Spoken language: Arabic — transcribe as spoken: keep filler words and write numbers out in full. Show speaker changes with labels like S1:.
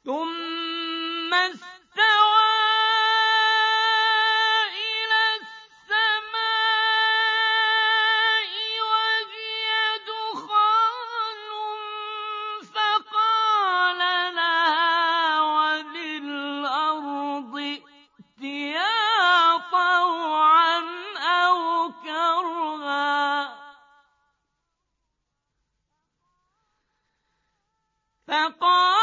S1: ثم استوى إلى السماء وهي دخان فقال لها وللأرض ائتيا طوعا أو كرها فقال